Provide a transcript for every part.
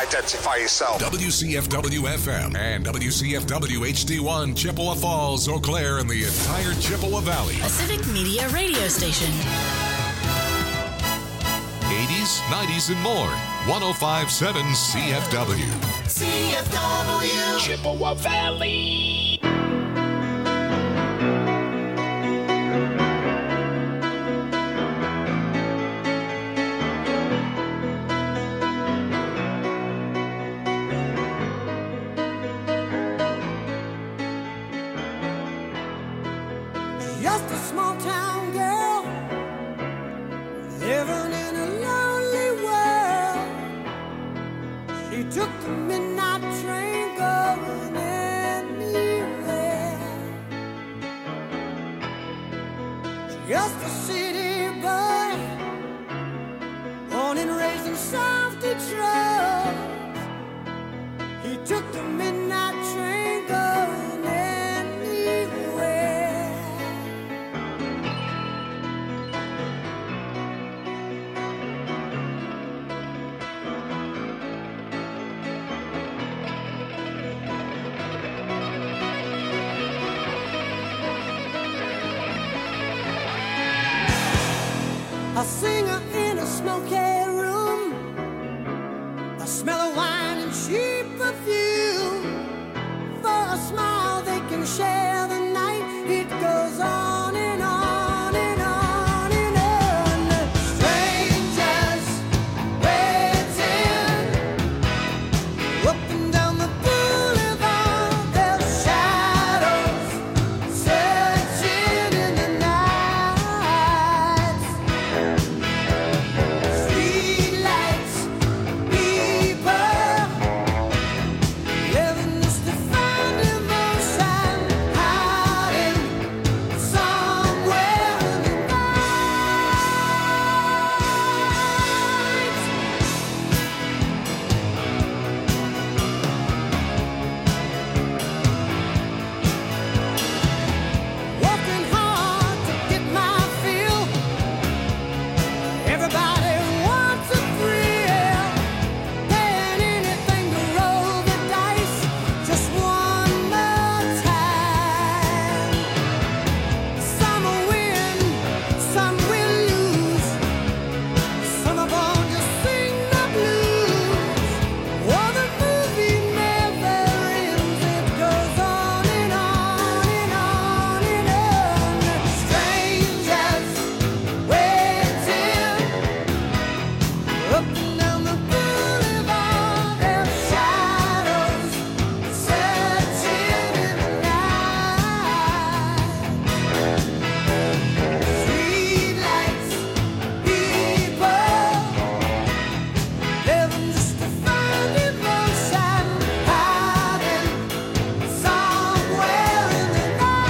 identify yourself. WCFW-FM and WCFW-HD1, Chippewa Falls, Eau Claire, and the entire Chippewa Valley. A civic media radio station. 80s, 90s, and more. 105.7 CFW. CFW. Chippewa Valley. Just a small town girl living in a lonely world. She took the midnight train going anywhere. Just a city boy, born and raised in South Detroit. He took the midnight train going anywhere. A singer in a smoky room, a smell of wine and cheap perfume. For a smile they can share the night. It goes on and on and on and on. Strangers waiting up and down the boulevard. Their shadows searching in the night. Streetlights, people living just to find emotion, hiding somewhere in the night. Working hard to get my fill. Everybody wants a thrill, paying anything to roll the dice just one more time. Some will win, some will lose. Some of them just sing the blues. Oh, the movie never ends. It goes on and on and on and on. Strangers waiting up and down the boulevard. Their shadows searching in the night. Streetlights, people living just to find emotion, hiding somewhere in the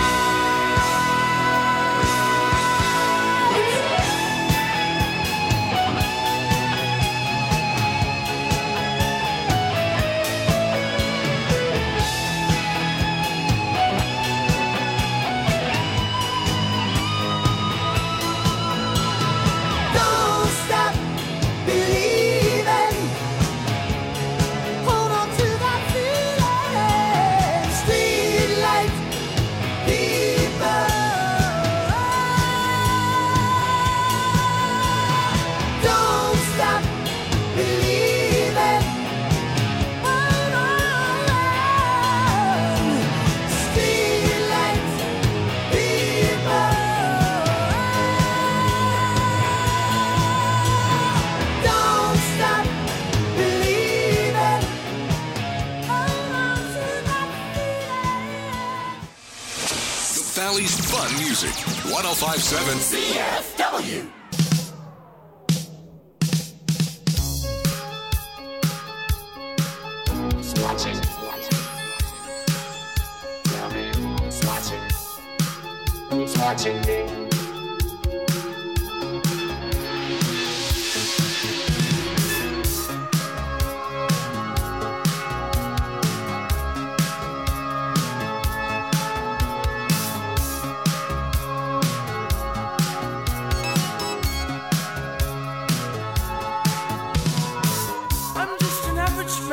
Don't stop believing. Hold on to that feeling. Streetlight people. Don't stop believing. Hold on. Streetlight people. Don't stop believing. Hold on to that feeling. The Valley's fun music. 105.7 CFW. Who's watching? Tell me who's watching? Who's watching me? I'm just an average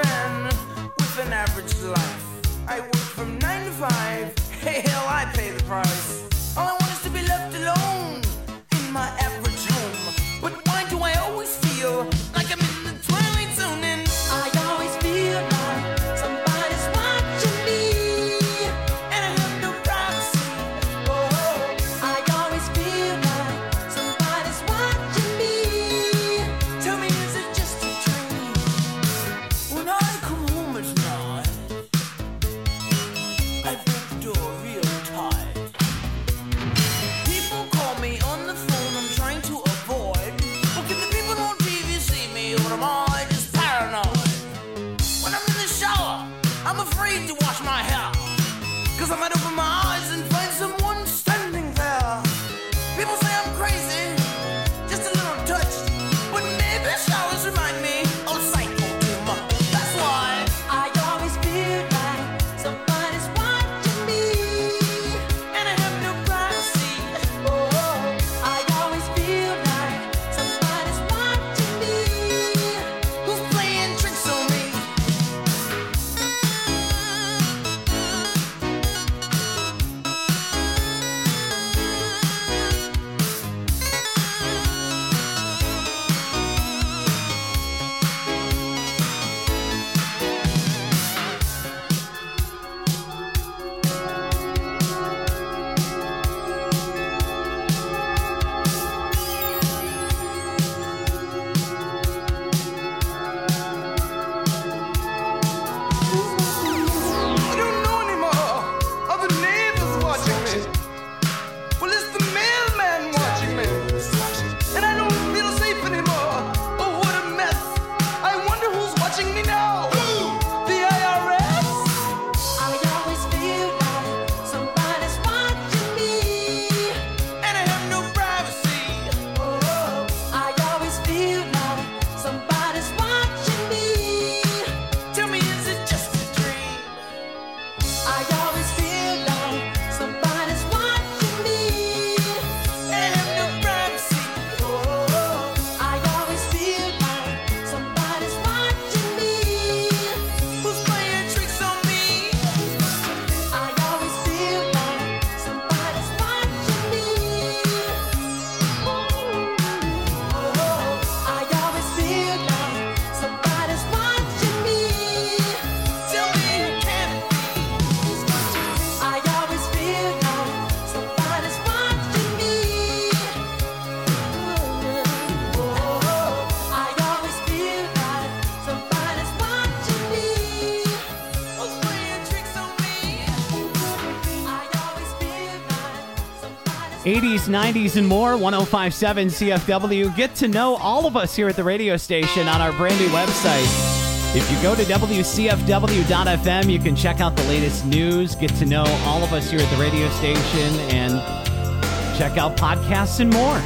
80s, 90s, and more, 105.7 CFW. Get to know all of us here at the radio station on our brand new website. If you go to WCFW.FM, you can check out the latest news, get to know all of us here at the radio station, and check out podcasts and more.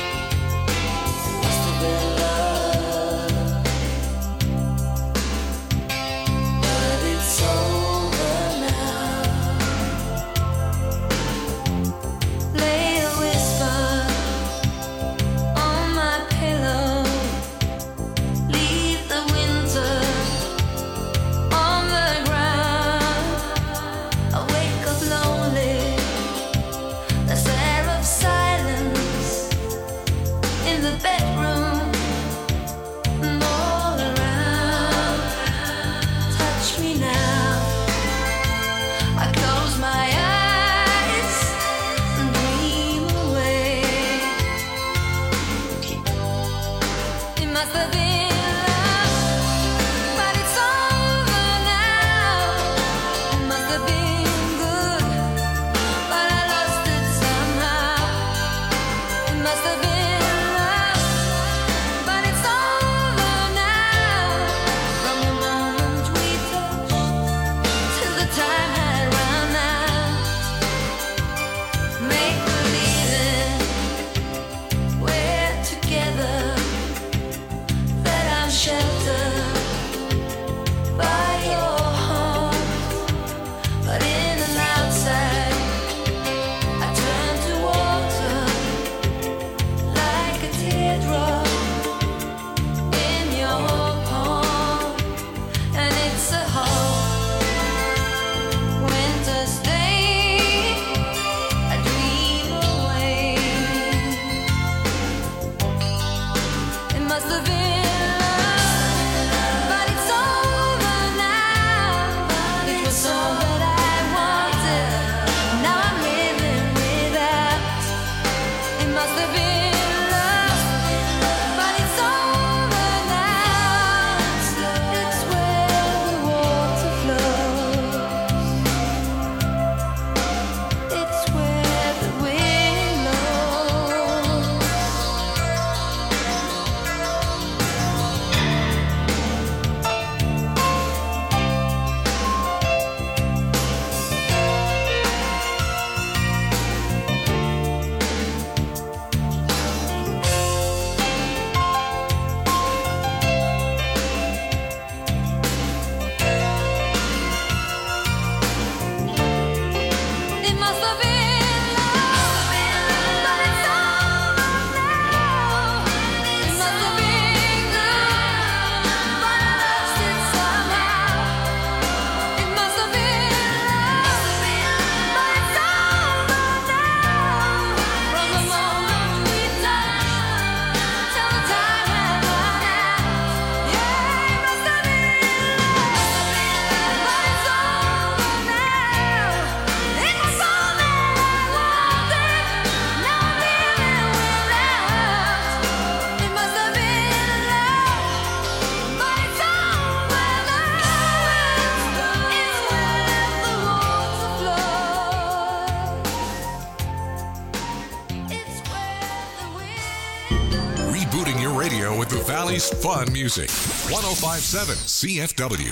With the Valley's fun music. 105.7 CFW.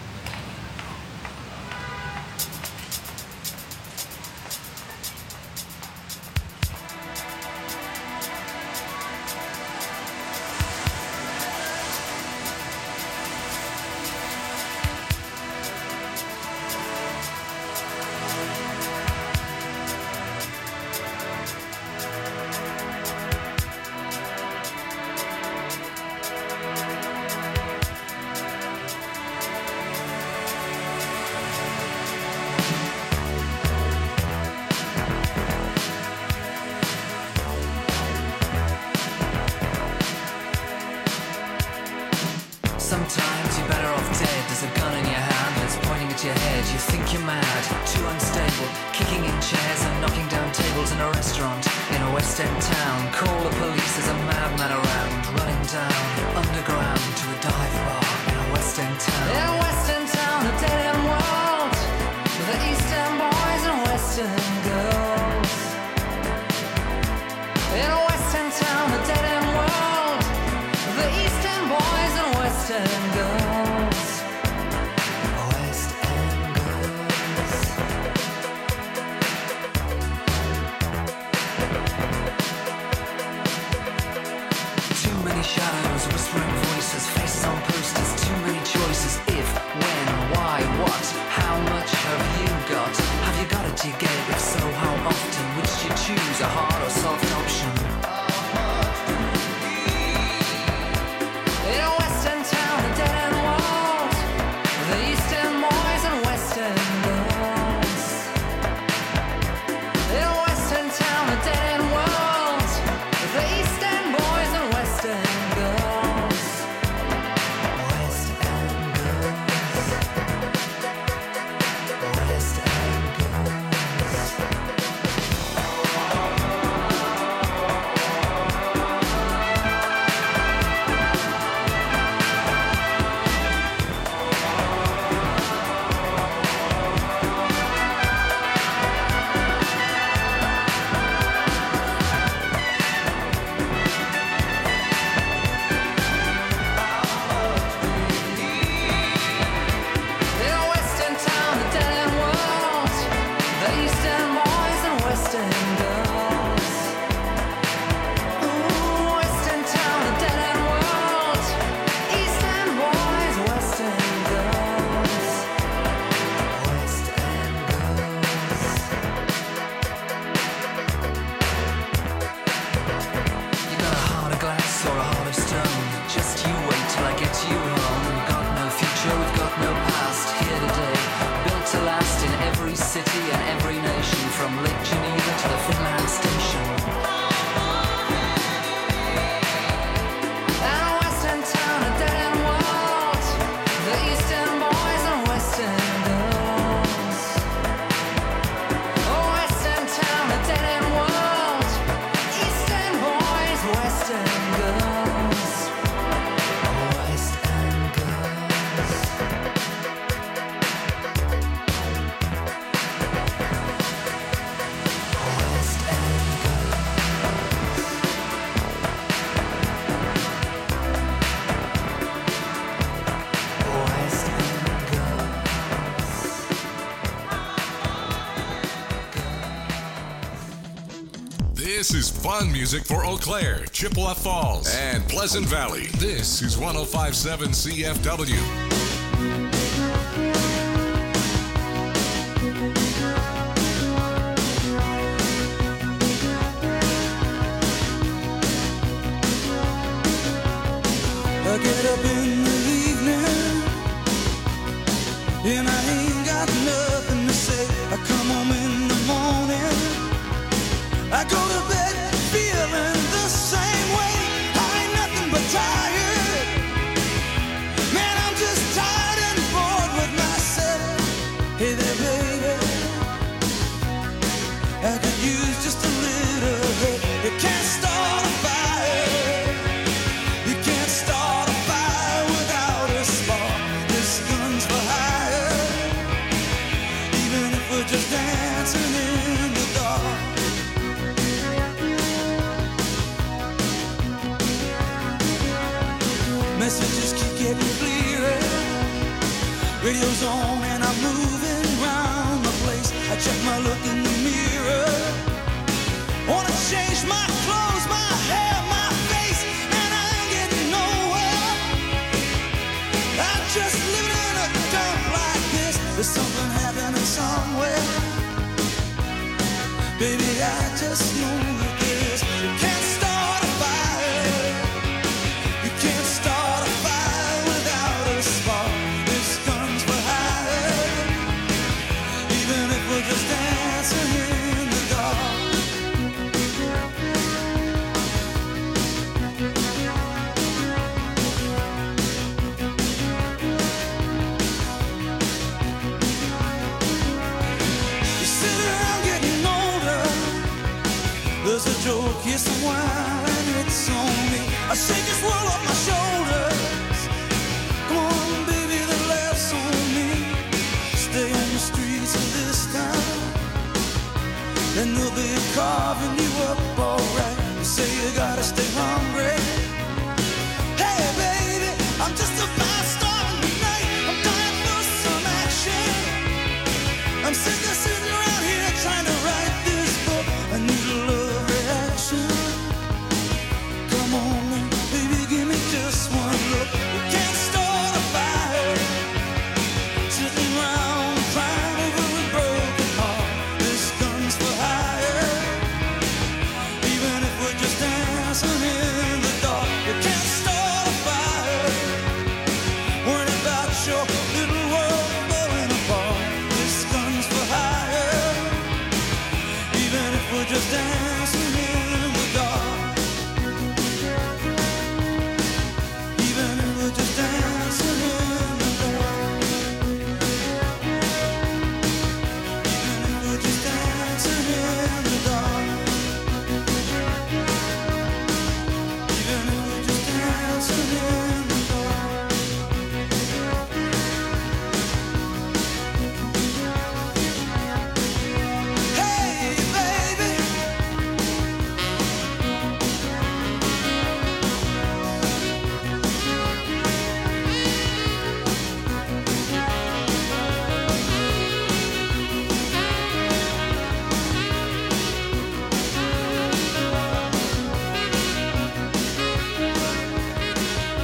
Sometimes you're better off dead. There's a gun in your hand that's pointing at your head. You think you're mad, too unstable, kicking in chairs and knocking down tables in a restaurant in a West End town. Call the police, there's a madman around, running down underground to a dive bar in a West End town. In a West End town, a dead end world, with the East End boys and West End girls. End girls. West End girls. Too many shadows, whispering voices, faces on posters, too many choices. If, when, why, what, how much have you got? Have you got it, do you get it? If so, how often? Which do you choose, a hard or soft option? In a western town, a dead-end world, the eastern boys and western girls. In a western town, a dead-end world, the eastern boys and western girls. West End girls. West End girls. In a western town, a dead-end world, the eastern boys and western girls. Ooh, western town, a dead-end world, eastern boys, western girls. West End girls. You got a heart of glass or a heart of stone. Just you wait till I get you home. We've got no future, we've got no past. Here today, built to last in every city and every nation, from Lake Geneva to the Finland station. And a western town, a dead-end world, the eastern boys and western girls. Oh, western town, a dead-end world, eastern boys, western girls. West End girls. West End girls. West End girls. This is fun music for Eau Claire, Chippewa Falls, and Pleasant Valley. This is 105.7 CFW. I get up in the evening and I ain't got nothing to say. I come home in the morning, I go to bed feeling the same way. I ain't nothing but tired. Man, I'm just tired and bored with myself. Hey there, baby, I could use just a little help. You can't start a fire. You can't start a fire without a spark. This gun's for hire. Even if we're just dancing in the dark. Messages keep getting clearer. Radio's on and I'm moving around the place. I check my look in the mirror. Wanna change my clothes, my hair, my face, and I ain't getting nowhere. I'm just living in a dump like this. There's something happening somewhere. Baby, I just know that this. You can't start a fire. You can't start a fire without a spark. This gun's for hire. Even if we're just dancing in the dark. You sit around getting older. There's a joke, yes, some wine, it's on me. I shake this world off my shoulders. Come on, baby, the laughs on me. Stay on the streets of this town, and they'll be carving you up alright. You say you gotta stay hungry. Hey, baby, I'm just a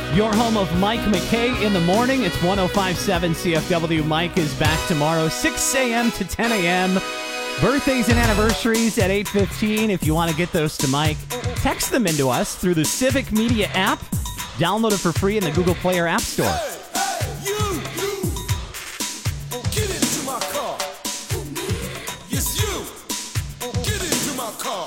Your home of Mike McKay in the morning. It's 105.7 CFW. Mike is back tomorrow, 6 a.m. to 10 a.m. Birthdays and anniversaries at 8:15. If you want to get those to Mike, text them into us through the Civic Media app. Download it for free in the Google Play or App Store. You, get into my car. Yes, you, get into my car.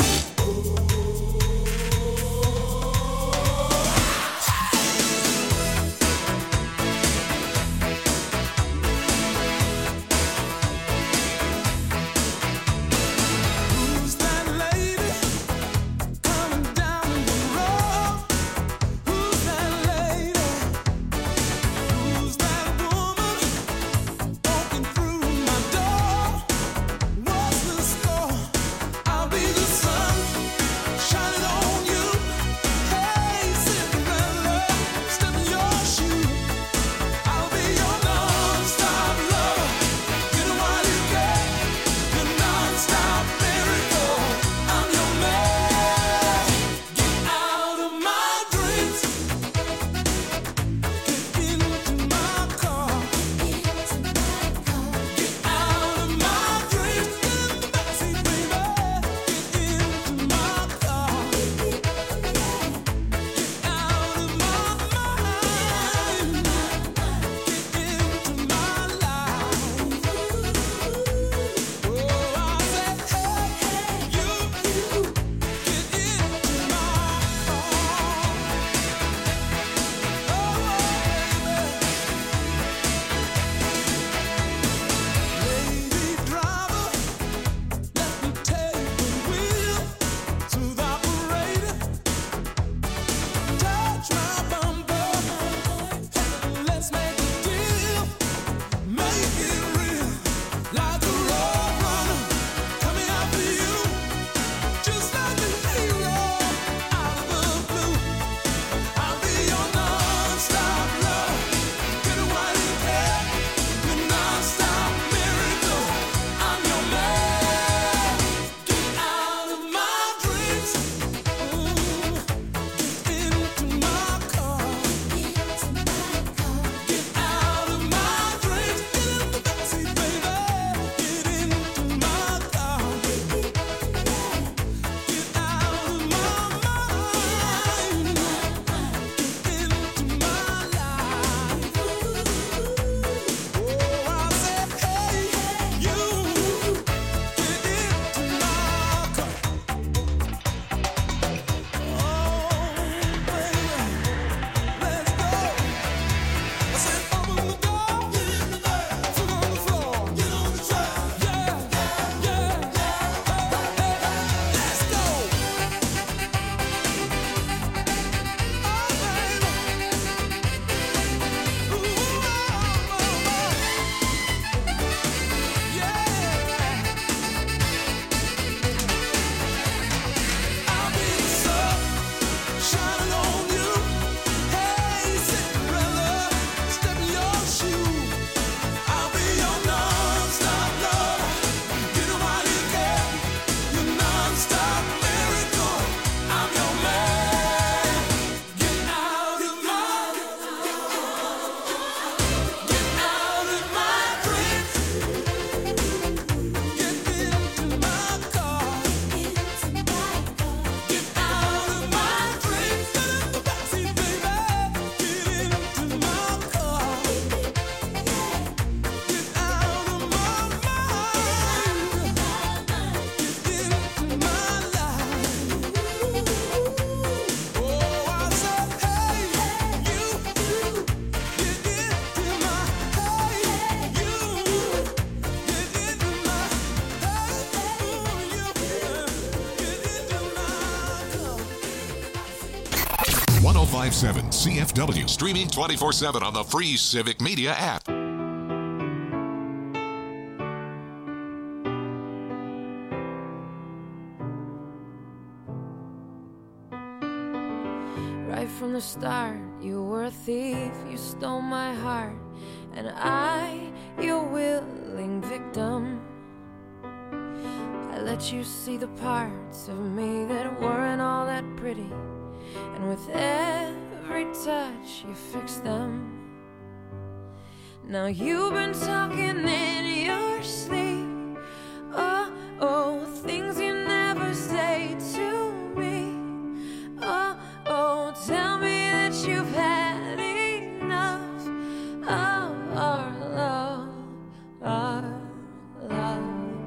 Who's that lady coming down the road? Who's that lady? Who's that woman walking through my door? What's the score? I'll be the sun shining on you. Hey, Cinderella, step in your shoe. I'll be your non-stop lover. You know what you get? Your non-stop miracle. I'm your man. Get out of my dreams. Get into my car. Get out of my dreams. Get in the backseat, baby. Get into my car. Get out of my mind. Get into my life. Oh, I said, hey, you, get into my car. Lady driver, let me take the wheel to the operator. Touch my bumper, let's make a deal. Make it real, like a road runner coming after you, just like a hero out of the blue. I'll be your non-stop love. Get a white hair, your non-stop miracle. I'm your man. Get out of my dreams. Get into my car. Get out of my dreams. Get in the backseat, baby. Get into my car. Get out of my mind. Get into my life. Oh, I said, hey, you, get into my car. Oh, baby, let's go. I said, open the door, get in the bed, foot on the floor, get on the track. Yeah, let's go. I'll be the sun shining on you. Hey, Cinderella, step in your shoe. I'll be your non-stop lover. You know why you care? Your non-stop miracle. I'm your man. Get out of my dreams. Get into my car. Get out of my dreams. Get in the backseat, baby. Get into my car. Get out of my mind. Get into my life. Oh, I said, hey, you, get into my, hey, you, get into my, hey, you, get into my car. 105.7 CFW. Streaming 24/7 on the free Civic Media app. Right from the start, you were a thief, you stole my heart, and I, your willing victim. I let you see the parts of me that weren't all that pretty, and with every every touch you fix them. Now you've been talking in your sleep. Oh, oh, things you never say to me. Oh, oh, tell me that you've had enough of our love, our love.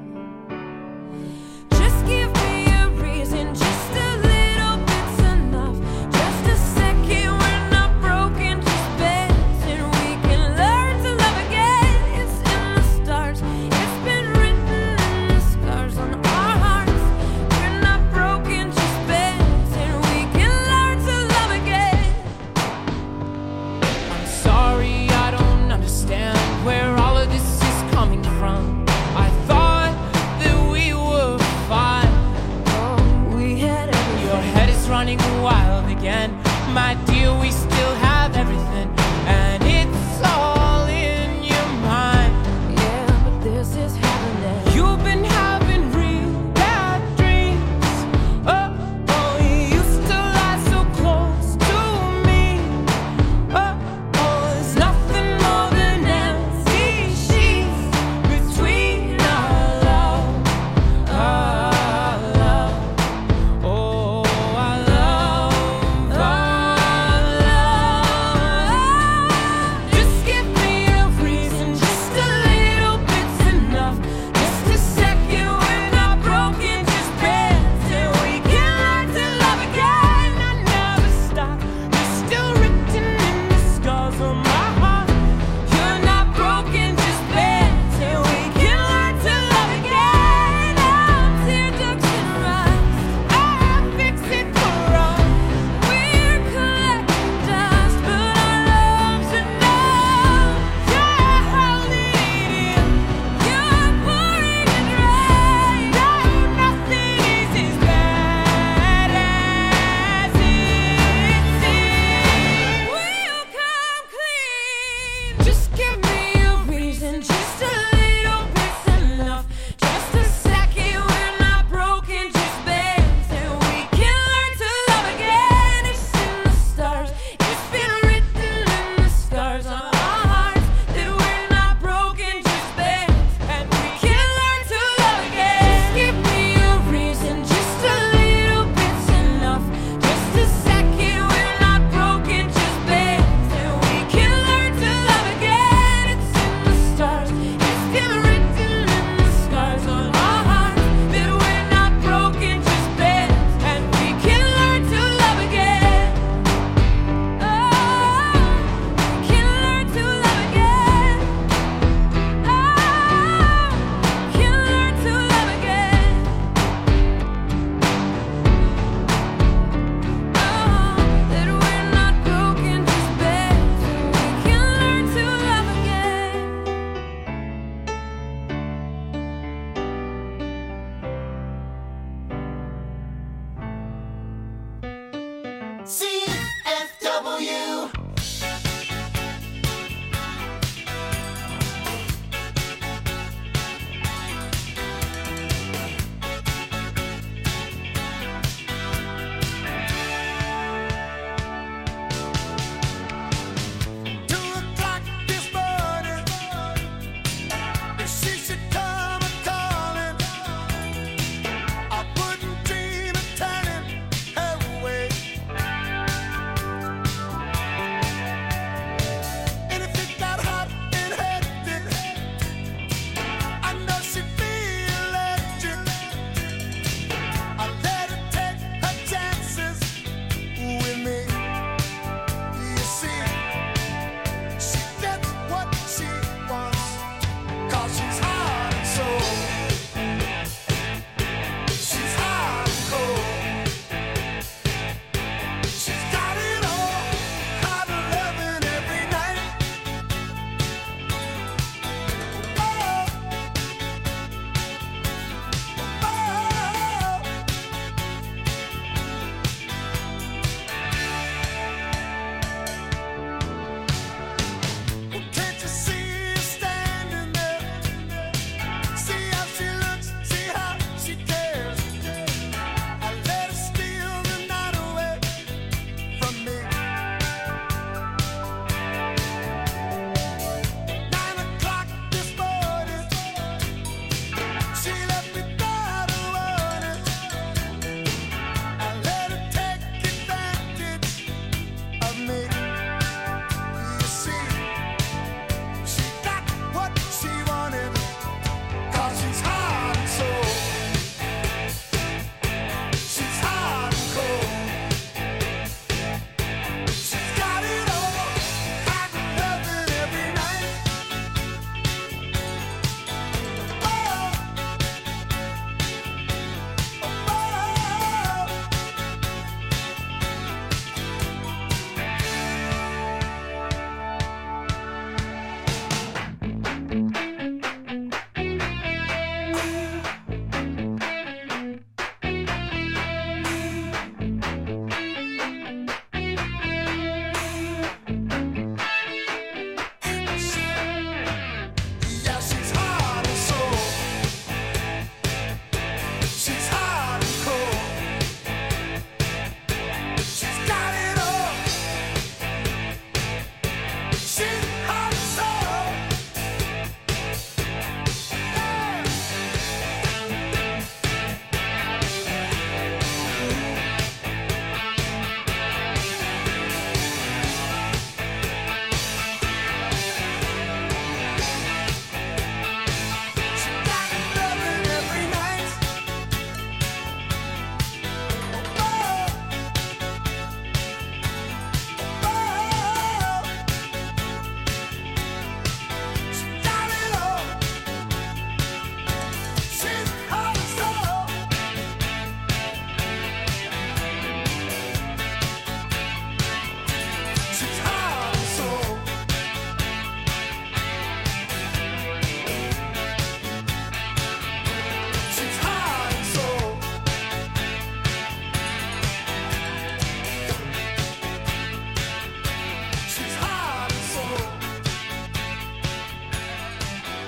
Just give me a reason, just a little bit's enough. Just a second, we're not broken, just bends, and we can learn to love again. It's in the stars, it's been written in the scars on our hearts. We're not broken, just bends, and we can learn to love again. I'm sorry, I don't understand where all of this is coming from. I thought that we were fine. Oh, we had everything. Your head is running wild again. My dear, we still have everything, and it's all in your mind. Yeah, but this is happening. You've been having real bad dreams. Oh, oh, you used to lie so close to me. Oh, oh, there's nothing more than empty sheets between our love, our love. Oh, our love, our love.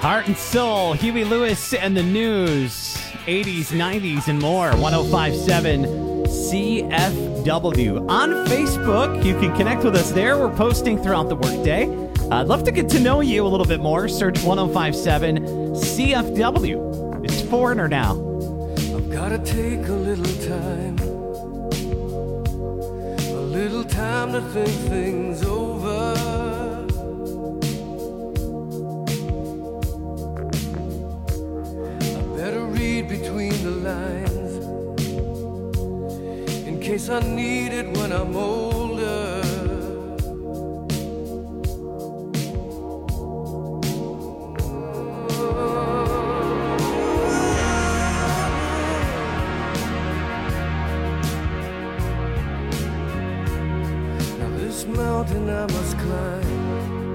Heart and Soul, Huey Lewis and the News, 80s, 90s, and more. 1057 CFW. On Facebook, you can connect with us there. We're posting throughout the workday. I'd love to get to know you a little bit more. Search 1057 CFW. It's Foreigner now. I've got to take a little time to think things over. I better read between the lines in case I need it when I'm older. Mountain I must climb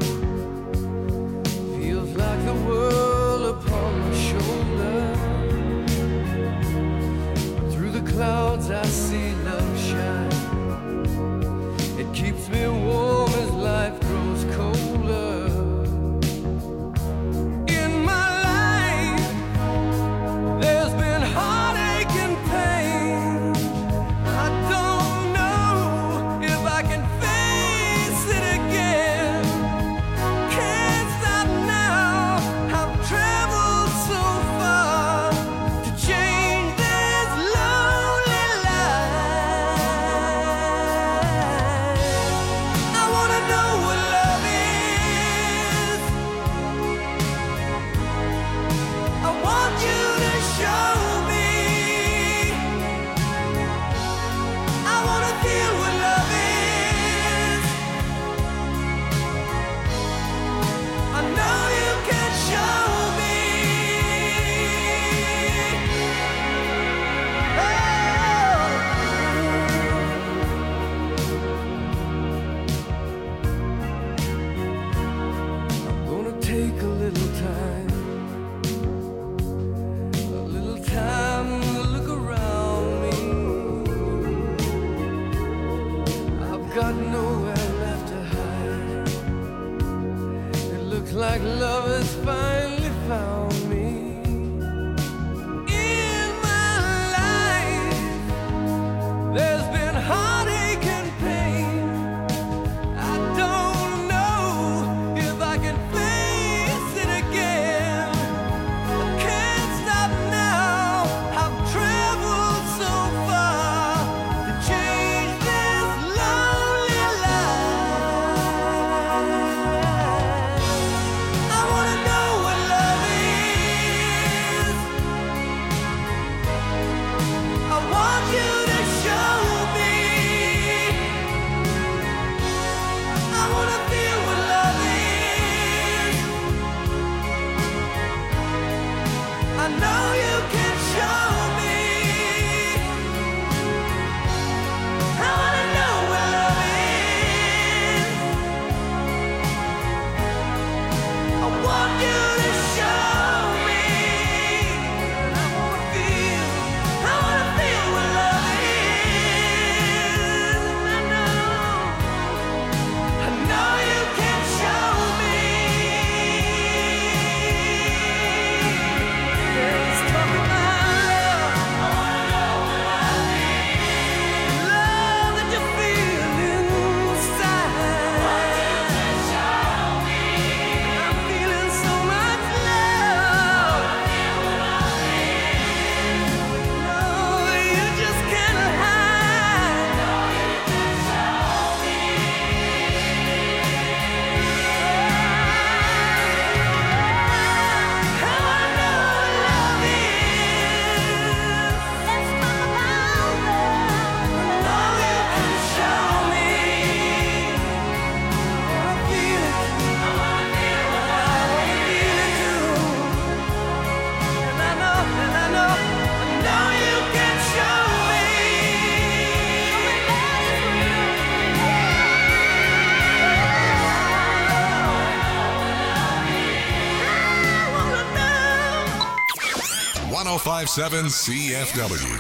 feels like the world upon my shoulder. Through the clouds I see love shine. It keeps me warm as life grows colder. In my life there's been heartache and pain. I don't know if I can like love has finally found me. In my life there's been heartache and pain. I don't know if I can face it again. I can't stop now. I've traveled so far to change this lonely life. I wanna know what love is. I want you to show me. I wanna feel what love is. I know you can show me. I wanna know what love is. I want you to show me. I wanna feel what love is. I know you can show me. Let's talk about love. I wanna know what love is. Love that you feel inside. Want you to show me. I'm feeling so much love. No, you just can't hide. No, you can show me. I wanna know what love is. Let's talk about love. No, you can show me. I feel it. I wanna feel what love is. I feel it too. And I know you can show me. I wanna know. 1057 CFW.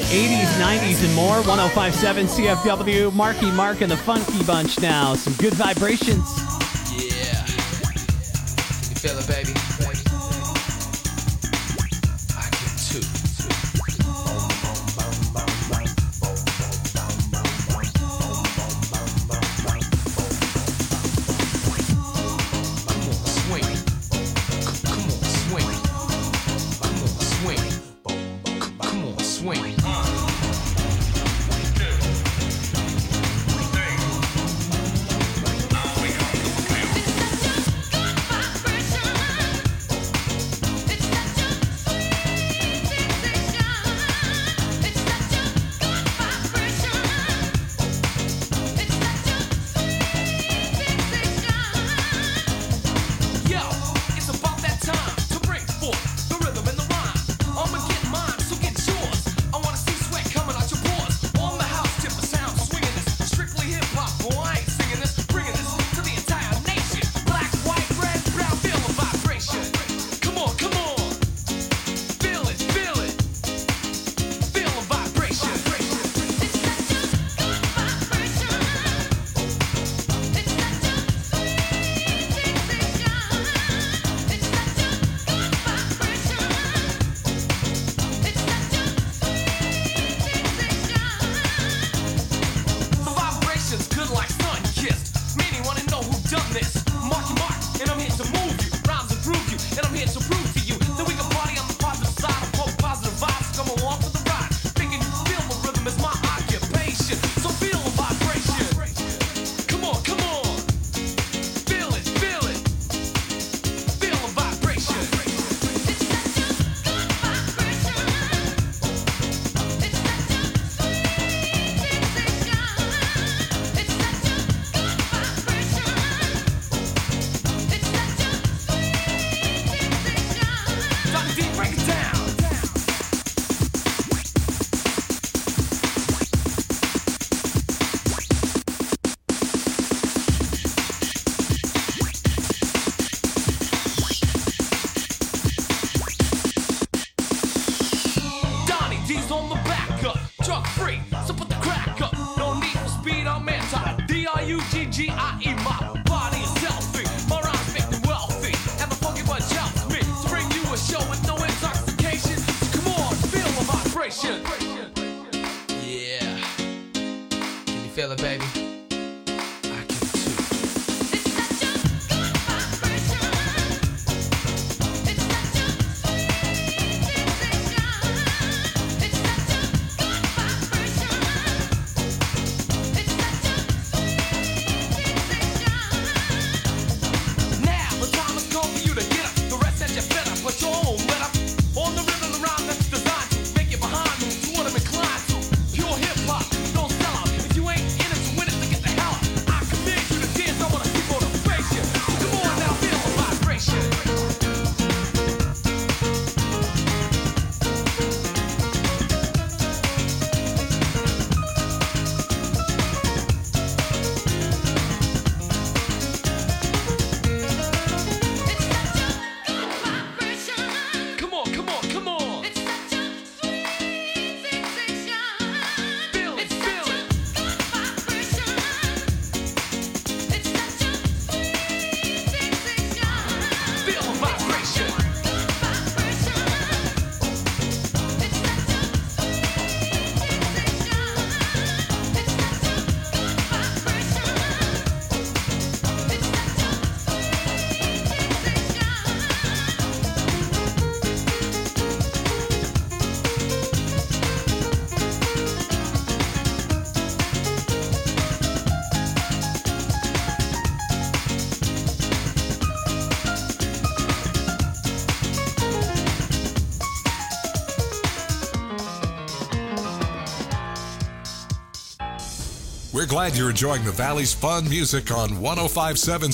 80s, 90s, and more. 105.7 CFW. Marky Mark and the Funky Bunch now. Some good vibrations. Yeah. Can you feel it, baby? I can too. D-R-U-G-G-I-E, my body is healthy, my rhymes make me wealthy, and the Funky Bunch helps me to bring you a show with no intoxication. So come on, feel the vibration. Yeah. Can you feel it, baby? We're glad you're enjoying the Valley's fun music on 105.7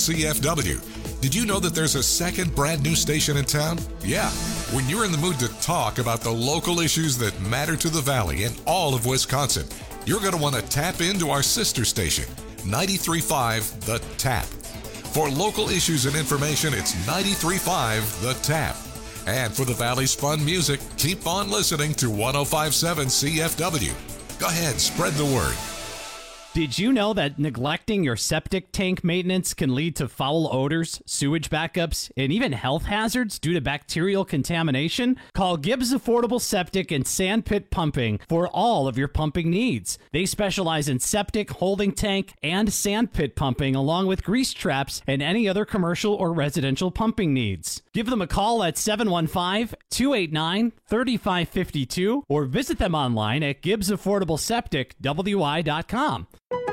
CFW. Did you know that there's a second brand new station in town? Yeah. When you're in the mood to talk about the local issues that matter to the Valley and all of Wisconsin, you're going to want to tap into our sister station, 93.5 The Tap. For local issues and information, it's 93.5 The Tap. And for the Valley's fun music, keep on listening to 105.7 CFW. Go ahead, spread the word. Did you know that neglecting your septic tank maintenance can lead to foul odors, sewage backups, and even health hazards due to bacterial contamination? Call Gibbs Affordable Septic and Sandpit Pumping for all of your pumping needs. They specialize in septic, holding tank, and sandpit pumping, along with grease traps and any other commercial or residential pumping needs. Give them a call at 715-289-3552 or visit them online at GibbsAffordableSepticWI.com.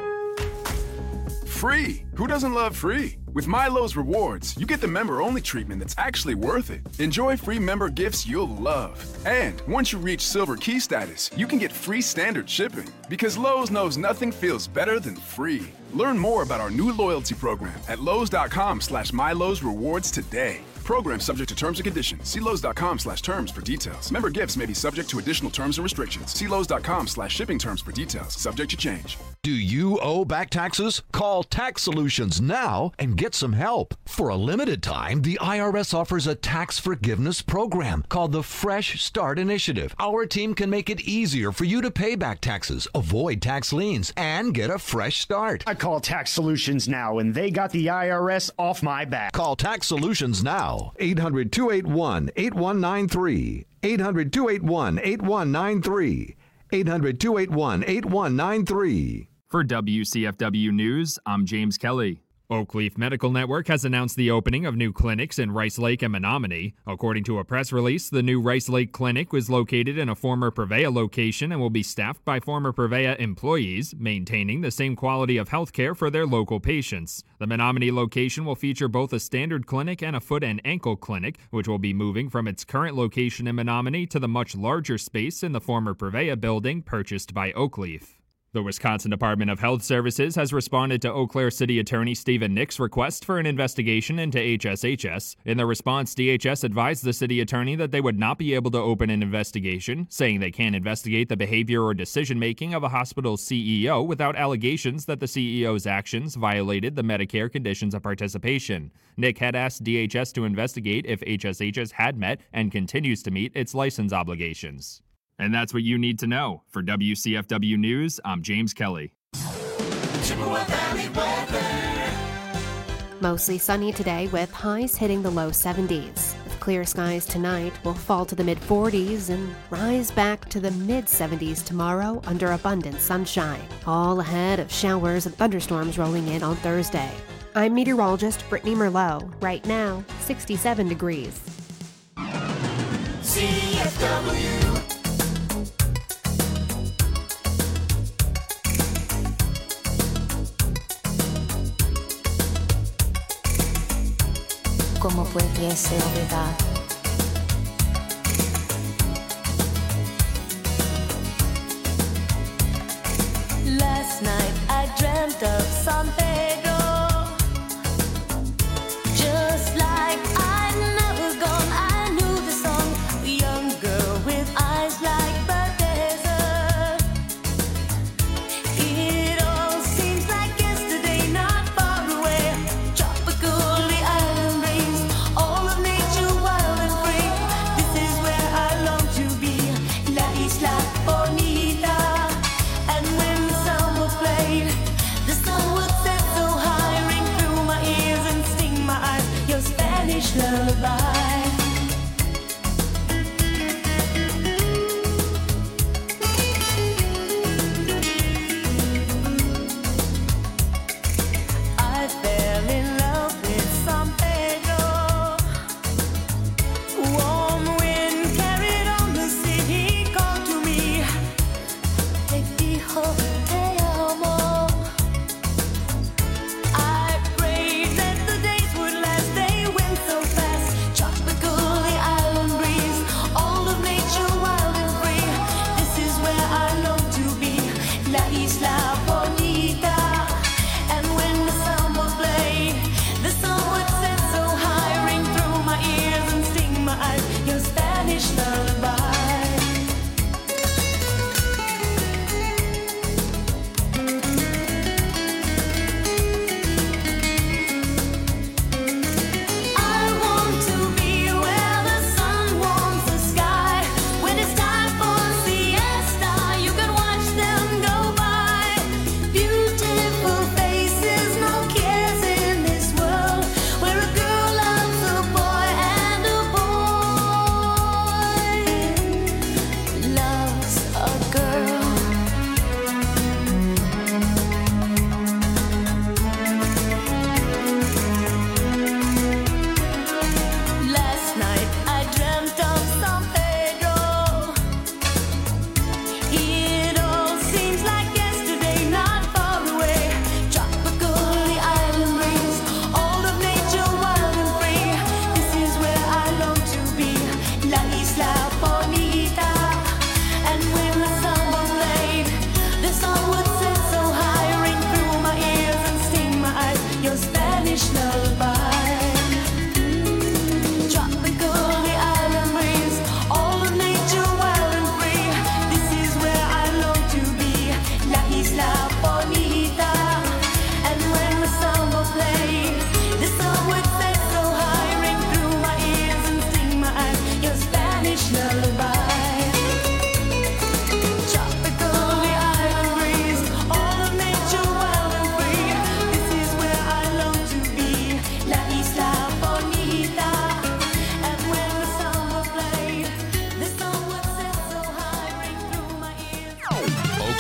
Free! Who doesn't love free? With MyLowe's Rewards, you get the member-only treatment that's actually worth it. Enjoy free member gifts you'll love. And once you reach Silver Key status, you can get free standard shipping. Because Lowe's knows nothing feels better than free. Learn more about our new loyalty program at Lowe's.com/MyLowe's Rewards today. Program subject to terms and conditions. See Lowe's.com/terms for details. Member gifts may be subject to additional terms and restrictions. See Lowe's.com/shipping terms for details. Subject to change. Do you owe back taxes? Call Tax Solutions now and get some help. For a limited time, the IRS offers a tax forgiveness program called the Fresh Start Initiative. Our team can make it easier for you to pay back taxes, avoid tax liens, and get a fresh start. I call Tax Solutions now, and they got the IRS off my back. Call Tax Solutions now. 800-281-8193. 800-281-8193. 800-281-8193. For WCFW News, I'm James Kelly. Oakleaf Medical Network has announced the opening of new clinics in Rice Lake and Menominee. According to a press release, the new Rice Lake Clinic was located in a former Prevea location and will be staffed by former Prevea employees, maintaining the same quality of health care for their local patients. The Menominee location will feature both a standard clinic and a foot and ankle clinic, which will be moving from its current location in Menominee to the much larger space in the former Prevea building purchased by Oakleaf. The Wisconsin Department of Health Services has responded to Eau Claire City Attorney Stephen Nick's request for an investigation into HSHS. In the response, DHS advised the city attorney that they would not be able to open an investigation, saying they can't investigate the behavior or decision-making of a hospital's CEO without allegations that the CEO's actions violated the Medicare conditions of participation. Nick had asked DHS to investigate if HSHS had met and continues to meet its license obligations. And that's what you need to know. For WCFW News, I'm James Kelly. Chippewa Valley weather. Mostly sunny today with highs hitting the low 70s. With clear skies tonight, we'll fall to the mid-40s and rise back to the mid-70s tomorrow under abundant sunshine. All ahead of showers and thunderstorms rolling in on Thursday. I'm meteorologist Brittany Merlot. Right now, 67 degrees. CFW. ¿Cómo pudiese olvidar? Last night I dreamt of San Pedro, just like I'd never gone. I knew the song, a young girl with eyes like the desert. It all seems like yesterday, not far away. Tropical, the island breeze, all of nature wild and free. This is where I long to be, La Isla Bonita. And when the song was played, the sun would set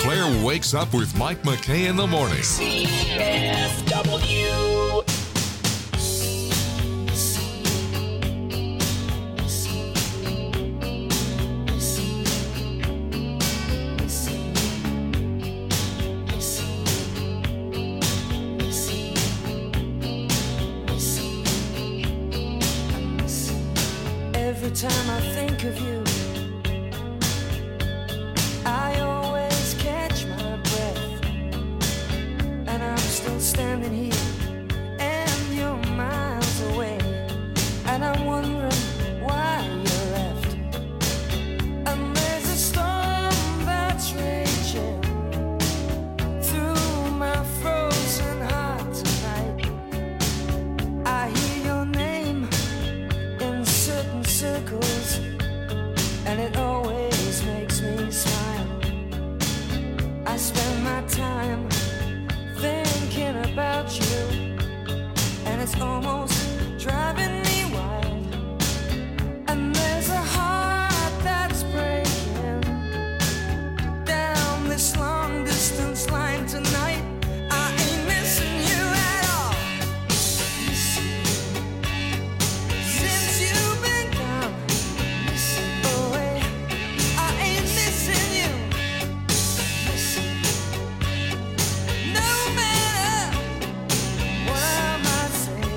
Claire wakes up with Mike McKay in the morning. CFW. Every time I think of you, I always catch my breath, and I'm still standing here, and you're miles away, and I'm wondering why you left. And there's a storm that's raging through my frozen heart tonight. I hear your name in certain circles, and it always makes me smile. I spend my time thinking about you, and it's almost driving me wild. And there's a heart that's breaking down this long distance line tonight. I ain't missing you at all. Since you've been gone away, I ain't missing you. No matter what I might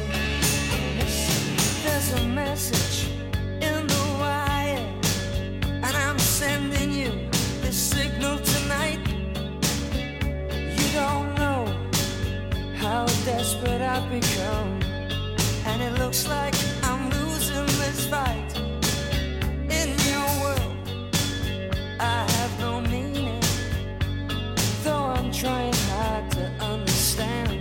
say, there's a message in the wire, and I'm sending you this signal tonight. You don't know how desperate I've become, and it looks like I'm losing this fight. In your world, I have no meaning, though I'm trying hard to understand.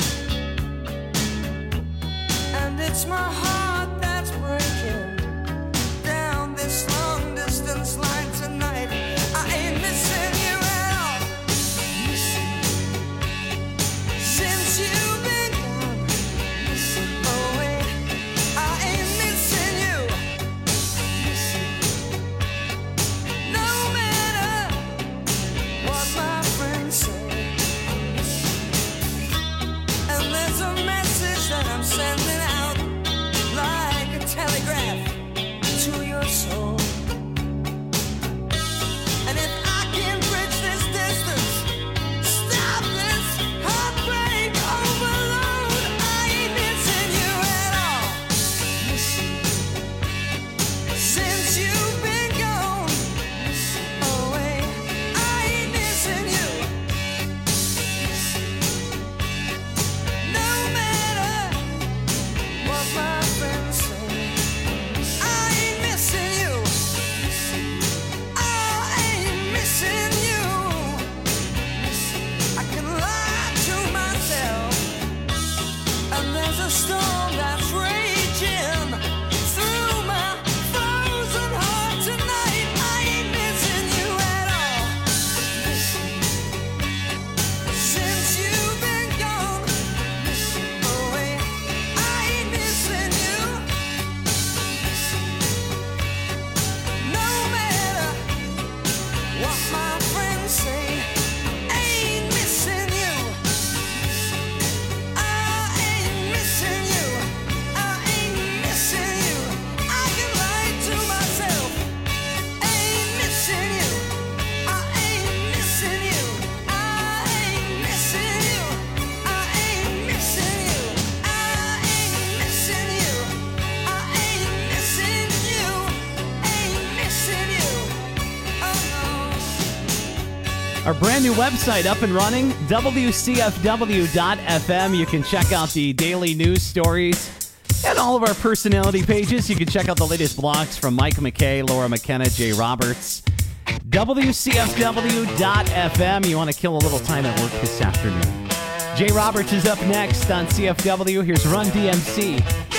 And it's my heart that's breaking down this long distance line tonight. I ain't missing you at all. Since you've been gone away, I ain't missing you. No matter what my friends say. And there's a message that I'm sending out like a telegraph to your soul. And if I can bridge this distance, stop this heartbreak overload, I ain't missing you at all. Since you've been gone away, I ain't missing you. No matter what my friends say, I ain't missing you. I ain't missing you. I can lie to myself, and there's a storm that's raging through my frozen heart tonight. I ain't missing you at all. Since you've been gone away, I ain't missing you. No matter what my friends say, ain't missing you. I ain't missing you. I ain't missing you. I can lie to myself. Ain't missing you. I ain't missing you. I ain't missing you. I ain't missing you. I ain't missing you. I ain't missing you. Ain't missing you. Oh no. Our brand new website up and running, WCFW.FM. You can check out the daily news stories and all of our personality pages. You can check out the latest blogs from Mike McKay, Laura McKenna, Jay Roberts. WCFW.FM. You want to kill a little time at work this afternoon. Jay Roberts is up next on CFW. Here's Run DMC.